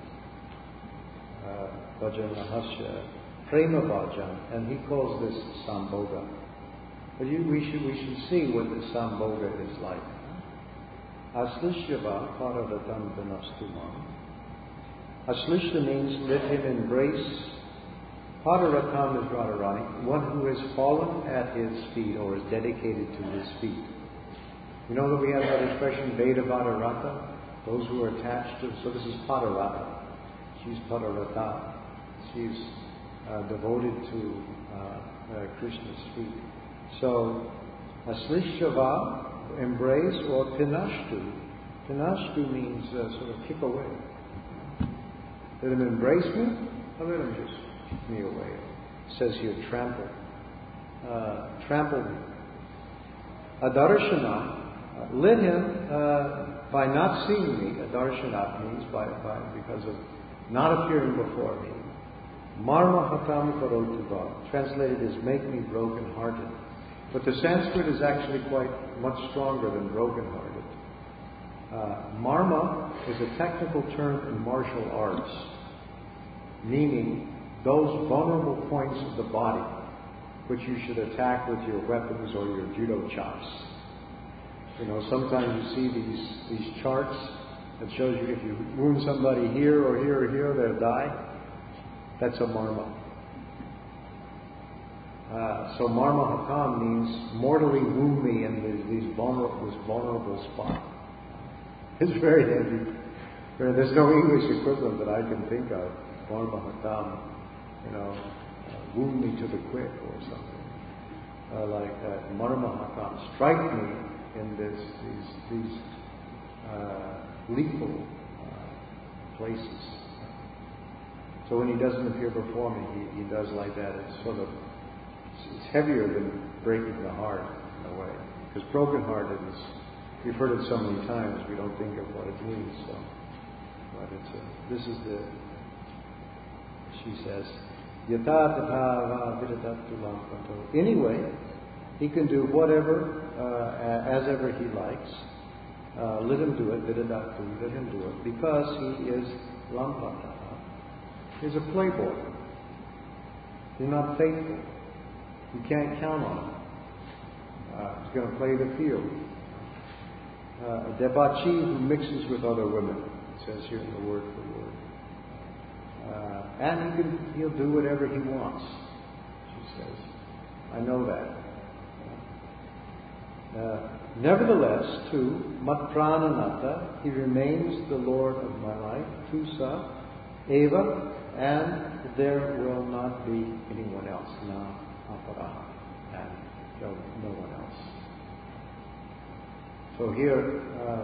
uh, Bhajan Rahasya, Prema Bhajan, and he calls this Sambhoga. But you, we should we should see what the Sambhoga is like. Aslishyava paradatam vinastumam. Aslishya means let him embrace. Padaratam is Radharani, one who has fallen at his feet or is dedicated to his feet. You know that we have that expression, Veda Vadarata, those who are attached to, so this is Padarata. She's Padarata. She's uh, devoted to uh, uh, Krishna's feet. So, Aslishyava, embrace, or Pinashtu. Pinashtu means uh, sort of kick away. Let him embrace me, or let him just kick me away. It says here, trample. Uh, trample me. Adarshana, uh, let him, uh, by not seeing me, adarshana means by, by because of not appearing before me. Marma hatam karotuva, translated as make me broken-hearted. But the Sanskrit is actually quite much stronger than broken-hearted. Uh, marma is a technical term in martial arts, meaning those vulnerable points of the body which you should attack with your weapons or your judo chops. You know, sometimes you see these these charts that shows you if you wound somebody here or here or here, they'll die. That's a marma. Uh, so marma hakam means mortally wound me in these, these vulnerable, this vulnerable spot. It's very heavy. There's no English equivalent that I can think of. Marma hakam, you know, uh, wound me to the quick or something. Uh, like uh, marma hakam, strike me in this these these uh, lethal uh, places. So when he doesn't appear before me, he, he does like that. It's sort of it's heavier than breaking the heart in a way, because broken hearted is, we've heard it so many times we don't think of what it means. So, but it's a, this is the, she says, yata tatha vidatattula panto. Anyway, he can do whatever uh, as ever he likes. Uh, let him do it, vidadattu, let him do it, because he is lampata. He's a playboy. He's not faithful. You can't count on him. Uh, he's going to play the field. Uh, a debauchee who mixes with other women, it says here in the word for word. Uh, and he can, he'll do whatever he wants, she says. I know that. Uh, nevertheless, too, matprananata, he remains the Lord of my life, tusa, eva, and there will not be anyone else. Na aparaha, and no, no one else. So here, uh,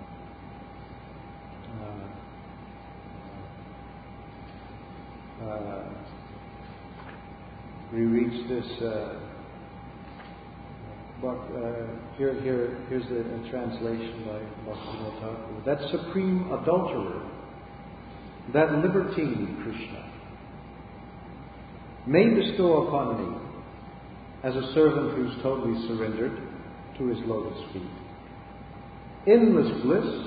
uh, uh, we reach this uh, but uh, here, here, here's a, a translation by Bhaktivinoda Thakur. That supreme adulterer, that libertine Krishna, may bestow upon me, as a servant who's totally surrendered to his lotus feet, endless bliss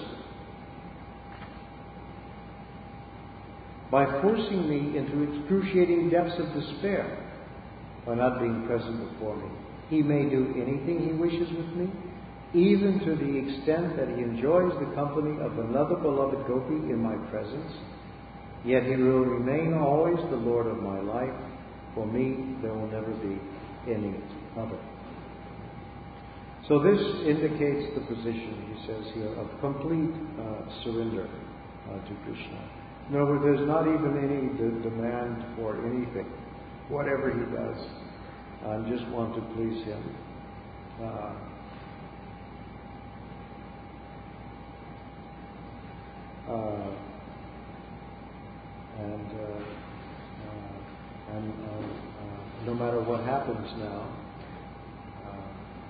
by forcing me into excruciating depths of despair by not being present before me. He may do anything he wishes with me, even to the extent that he enjoys the company of another beloved gopi in my presence, yet he will remain always the Lord of my life. For me, there will never be any other. So this indicates the position, he says here, of complete uh, surrender uh, to Krishna. In other words, there's not even any de- demand for anything. Whatever he does, I just want to please him. Uh, uh, and uh, uh, and uh, uh, no matter what happens now, uh,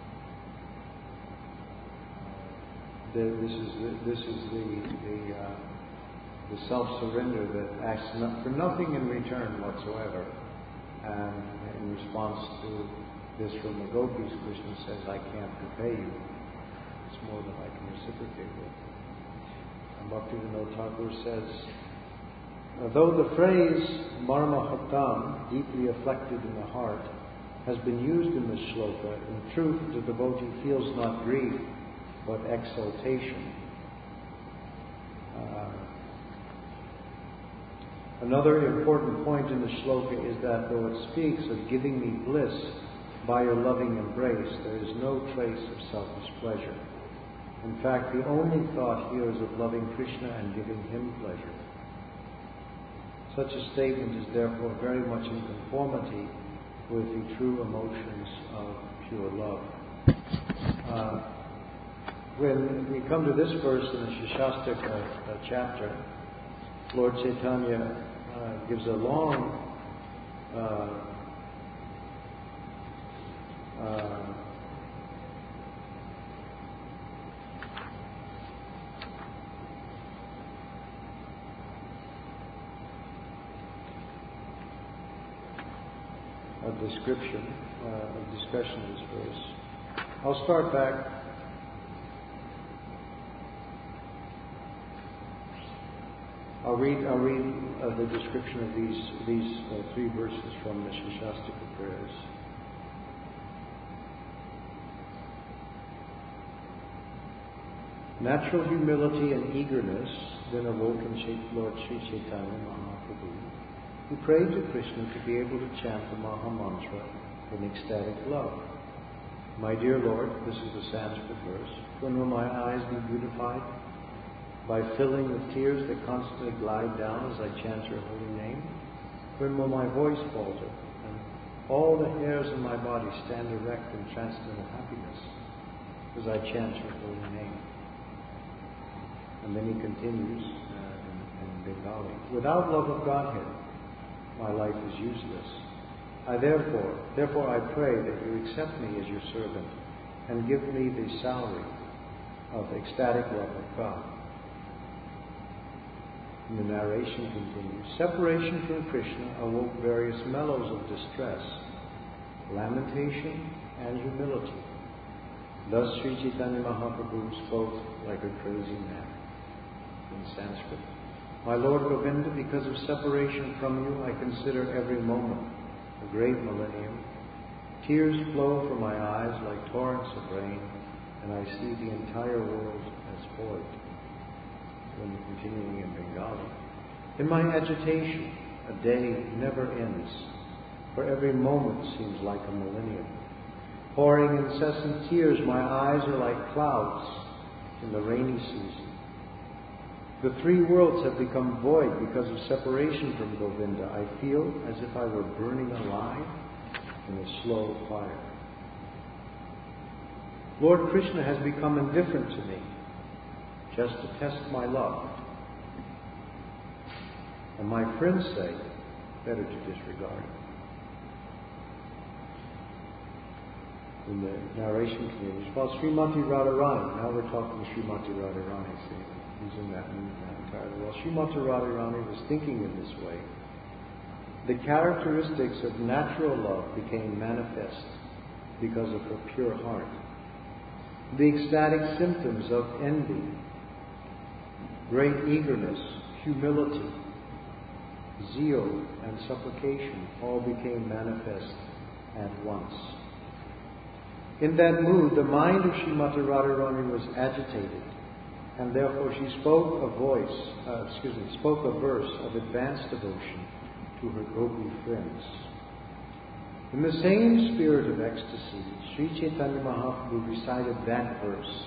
the, this is the, this is the the, uh, the self-surrender that asks no, for nothing in return whatsoever. And in response to this from the gopis, Krishna says, I can't repay you. It's more than I can reciprocate with. And Bhaktivinoda Thakur says, though the phrase marmahaktam, deeply afflicted in the heart, has been used in this shloka, in truth the devotee feels not grief, but exultation. Uh, Another important point in the shloka is that though it speaks of giving me bliss by your loving embrace, there is no trace of selfish pleasure. In fact, the only thought here is of loving Krishna and giving him pleasure. Such a statement is therefore very much in conformity with the true emotions of pure love. Uh, when we come to this verse in the Shikshashtaka uh, chapter, Lord Chaitanya uh, gives a long uh, uh, a description, uh, a discussion of this verse. I'll start back. I'll read, I'll read uh, the description of these, these uh, three verses from the Shikshashtaka prayers. Natural humility and eagerness then awoke in Lord Sri Chaitanya Mahaprabhu. He prayed to Krishna to be able to chant the Maha Mantra in ecstatic love. My dear Lord, this is the Sanskrit verse, when will my eyes be beautified? By filling with tears that constantly glide down as I chant your holy name? When will my voice falter and all the hairs in my body stand erect in transcendental happiness as I chant your holy name? And then he continues uh, in, in Bengali. Without love of Godhead, my life is useless. I therefore, therefore I pray that you accept me as your servant and give me the salary of ecstatic love of God. And the narration continues. Separation from Krishna awoke various mellows of distress, lamentation, and humility. Thus Sri Chaitanya Mahaprabhu spoke like a crazy man. In Sanskrit, my Lord Govinda, because of separation from you, I consider every moment a great millennium. Tears flow from my eyes like torrents of rain, and I see the entire world as void. When continuing in Bengali, in my agitation, a day never ends, for every moment seems like a millennium. Pouring incessant tears, my eyes are like clouds in the rainy season. The three worlds have become void because of separation from Govinda. I feel as if I were burning alive in a slow fire. Lord Krishna has become indifferent to me, just to test my love. And my friends say, better to disregard it. in the narration community. Well, Srimati Radharani. Now we're talking Srimati Radharani, see, using that entirely. Well, Srimati Radharani was thinking in this way. The characteristics of natural love became manifest because of her pure heart. The ecstatic symptoms of envy, great eagerness, humility, zeal, and supplication all became manifest at once. In that mood, the mind of Srimati Radharani was agitated, and therefore she spoke a voice, uh, excuse me, spoke a verse of advanced devotion to her Gopi friends. In the same spirit of ecstasy, Sri Chaitanya Mahaprabhu recited that verse.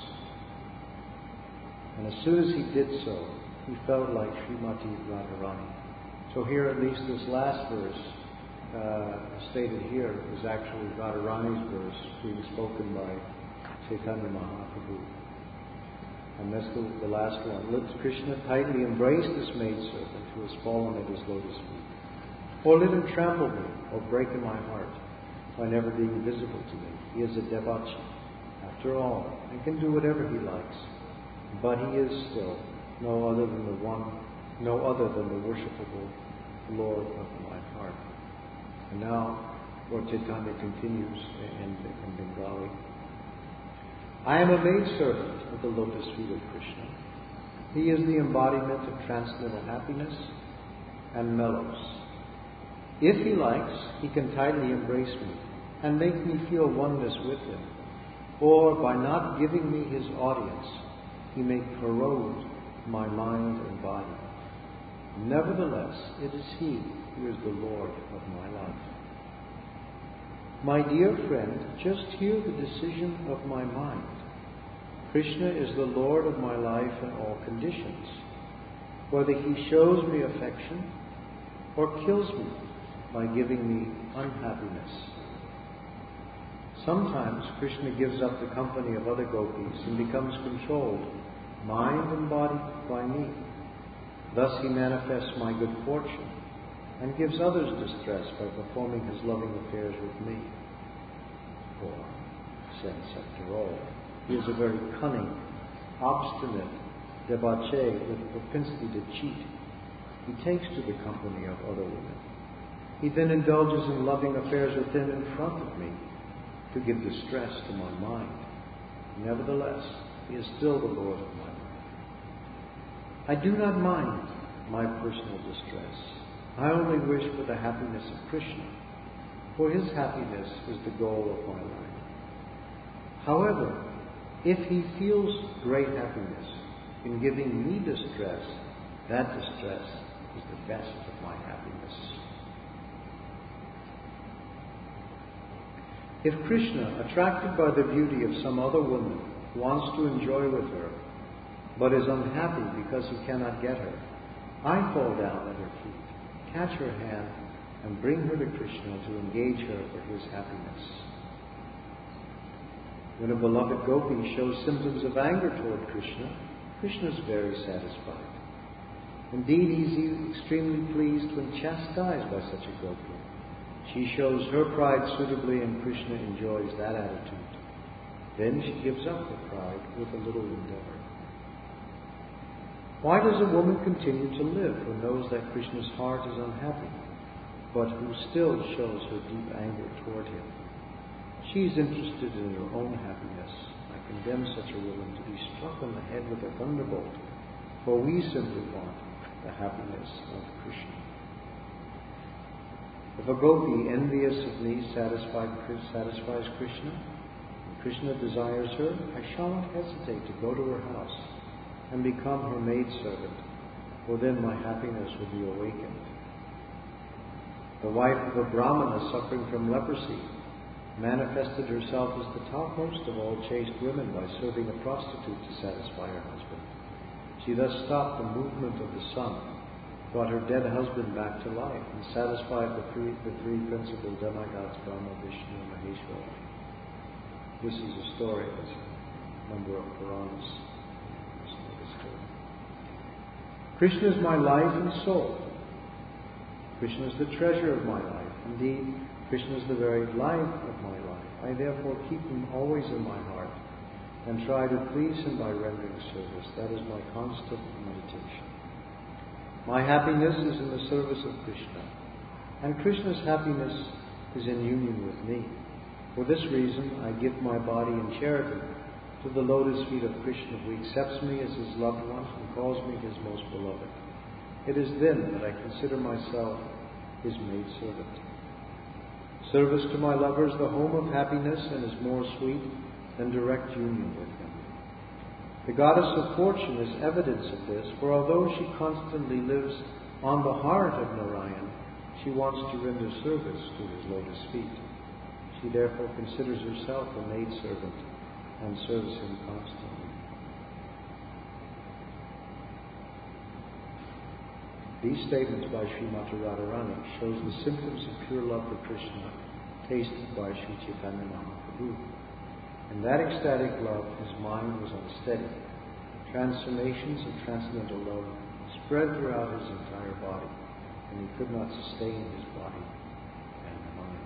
And as soon as he did so, he felt like Srimati Radharani. So here at least this last verse uh, stated here is actually Radharani's verse being spoken by Chaitanya Mahaprabhu. And that's the, the last one. Let Krishna tightly embrace this maidservant who has fallen at his lotus feet. Or let him trample me, or break in my heart, by never being visible to me. He is a Devachi, after all, and can do whatever he likes. But he is still no other than the one, no other than the worshipable Lord of my heart. And now, Lord Chaitanya continues in, in Bengali. I am a maidservant of the lotus feet of Krishna. He is the embodiment of transcendental happiness and mellows. If he likes, he can tightly embrace me and make me feel oneness with him. Or by not giving me his audience, he may corrode my mind and body. Nevertheless, it is he who is the Lord of my life. My dear friend, just hear the decision of my mind. Krishna is the Lord of my life in all conditions, whether he shows me affection or kills me by giving me unhappiness. Sometimes Krishna gives up the company of other gopis and becomes controlled, mind and body, by me. Thus he manifests my good fortune and gives others distress by performing his loving affairs with me. For, since after all, he is a very cunning, obstinate debauchee with a propensity to cheat, he takes to the company of other women. He then indulges in loving affairs with them in front of me to give distress to my mind. Nevertheless, he is still the Lord of my life. I do not mind my personal distress. I only wish for the happiness of Krishna, for his happiness is the goal of my life. However, if he feels great happiness in giving me distress, that distress is the best of my happiness. If Krishna, attracted by the beauty of some other woman, wants to enjoy with her, but is unhappy because he cannot get her, I fall down at her feet, catch her hand, and bring her to Krishna to engage her for his happiness. When a beloved gopi shows symptoms of anger toward Krishna, Krishna is very satisfied. Indeed, he is extremely pleased when chastised by such a gopi. She shows her pride suitably, and Krishna enjoys that attitude. Then she gives up her pride with a little endeavor. Why does a woman continue to live who knows that Krishna's heart is unhappy, but who still shows her deep anger toward him? She is interested in her own happiness. I condemn such a woman to be struck on the head with a thunderbolt, for we simply want the happiness of Krishna. If a gopi envious of me satisfies Krishna, and Krishna desires her, I shall not hesitate to go to her house and become her maidservant, for then my happiness will be awakened. The wife of a Brahmana suffering from leprosy manifested herself as the topmost of all chaste women by serving a prostitute to satisfy her husband. She thus stopped the movement of the sun, brought her dead husband back to life, and satisfied the three, the three principal demigods, Brahma, Vishnu, and Maheshwara. This is a story, there's a number of Puranas. Krishna is my life and soul. Krishna is the treasure of my life. Indeed, Krishna is the very life of my life. I therefore keep him always in my heart and try to please him by rendering service. That is my constant meditation. My happiness is in the service of Krishna, and Krishna's happiness is in union with me. For this reason, I give my body in charity to the lotus feet of Krishna, who accepts me as his loved one and calls me his most beloved. It is then that I consider myself his maidservant. Service to my lover is the home of happiness and is more sweet than direct union with him. The goddess of fortune is evidence of this, for although she constantly lives on the heart of Narayan, she wants to render service to his lotus feet. She therefore considers herself a maidservant and serves him constantly. These statements by Srimati Radharani shows the symptoms of pure love for Krishna tasted by Sri Chaitanya Mahaprabhu. In that ecstatic love, his mind was unsteady. Transformations of transcendental love spread throughout his entire body, and he could not sustain his body and mind.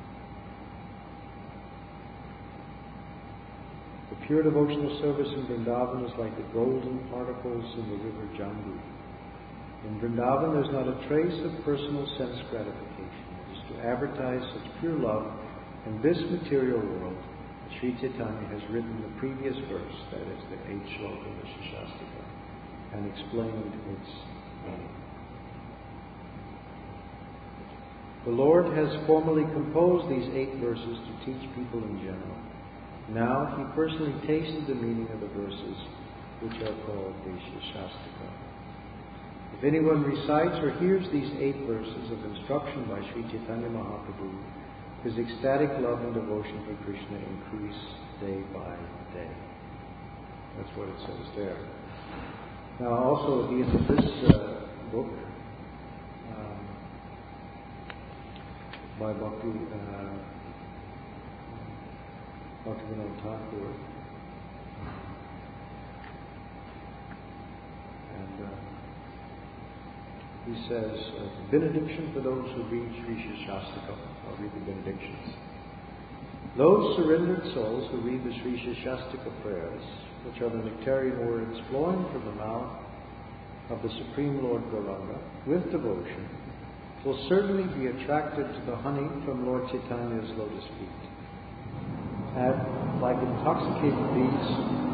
The pure devotional service in Vrindavan is like the golden particles in the river Jambu. In Vrindavan, there is not a trace of personal sense gratification. It is to advertise such pure love in this material world that Sri Chaitanya has written the previous verse, that is the eighth shloka of the Shastika, and explained its meaning. The Lord has formally composed these eight verses to teach people in general. Now he personally tasted the meaning of the verses, which are called the Shastika. If anyone recites or hears these eight verses of instruction by Sri Chaitanya Mahaprabhu, his ecstatic love and devotion for Krishna increase day by day. That's what it says there. Now also at the end of this uh, book, um, by Bhakti, uh, Bhaktivinoda Thakur, and uh, he says, uh, benediction for those who read Sri Shastakam. I'll read the benedictions. Those surrendered souls who read the Sri Shastika prayers, which are the nectarian words flowing from the mouth of the Supreme Lord Gauranga, with devotion, will certainly be attracted to the honey from Lord Chaitanya's lotus feet. And like intoxicated bees,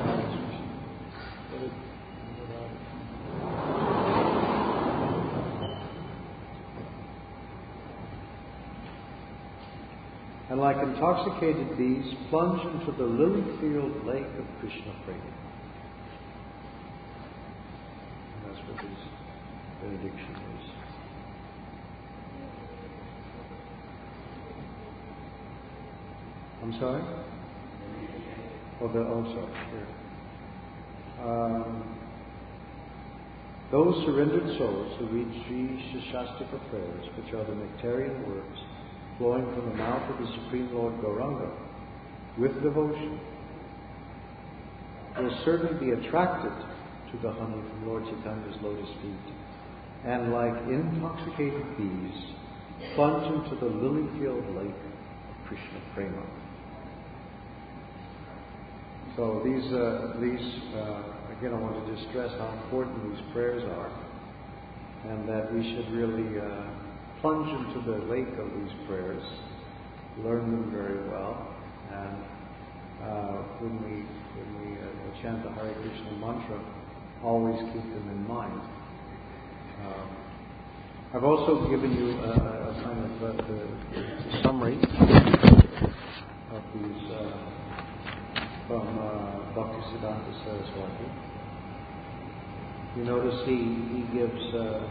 and like intoxicated bees, plunge into the lily-filled lake of Krishna Prema. That's what his benediction is. I'm sorry? Oh, the, oh sorry, here. Um, those surrendered souls who read Sri Shastika prayers, which are the nectarian words flowing from the mouth of the Supreme Lord Gauranga, with devotion, will certainly be attracted to the honey from Lord Chaitanya's lotus feet, and like intoxicated bees, plunge into the lily-filled lake of Krishna Prema. So these, uh, these uh, again, I want to just stress how important these prayers are, and that we should really uh, plunge into the lake of these prayers, learn them very well, and uh, when we when we uh, chant the Hare Krishna mantra, always keep them in mind. Um, I've also given you a, a kind of a, a summary of these uh, from uh, Bhaktisiddhanta Saraswati. You notice he he gives. Uh,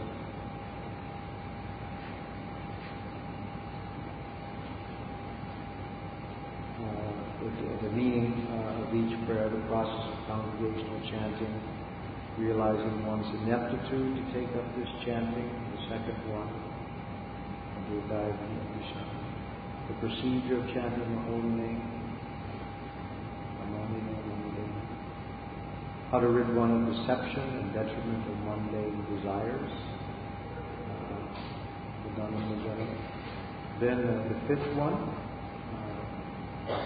The, the meaning uh, of each prayer, the process of congregational chanting, realizing one's ineptitude to take up this chanting, the second one, the procedure of chanting the holy name, how to rid one of deception and detriment of mundane desires, uh, Then uh, the fifth one, uh,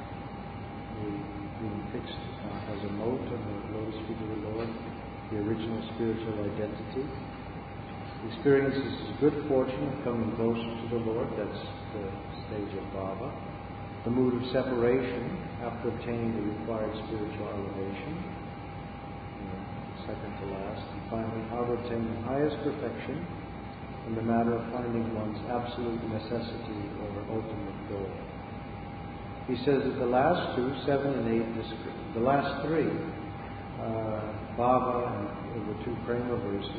being fixed uh, as a mote on the lotus feet of the Lord, the original spiritual identity. He experiences good fortune of coming closer to the Lord. That's the stage of bhava. The mood of separation after obtaining the required spiritual elevation, you know, second to last. And finally, how to obtain the highest perfection in the matter of finding one's absolute necessity or ultimate goal. He says that the last two, seven and eight, the last three, uh, bhava and the two prema verses,